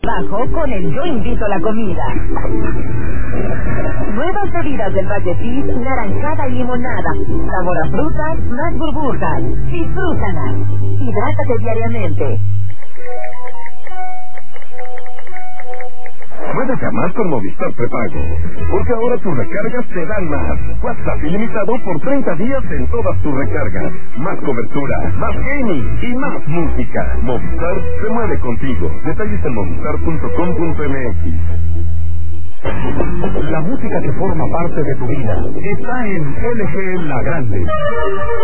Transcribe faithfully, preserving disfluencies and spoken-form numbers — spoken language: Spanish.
Bajo con el Yo Invito a la Comida. Nuevas bebidas del Valle Fizz, naranjada y limonada. Sabor a frutas, más burbujas. Disfrútalas. Hidrátate diariamente. Puedes llamar con Movistar Prepago, porque ahora tus recargas te dan más. WhatsApp ilimitado por treinta días en todas tus recargas. Más cobertura, más gaming y más música. Movistar se mueve contigo. Detalles en movistar punto com punto m x. La música que forma parte de tu vida está en L G La Grande.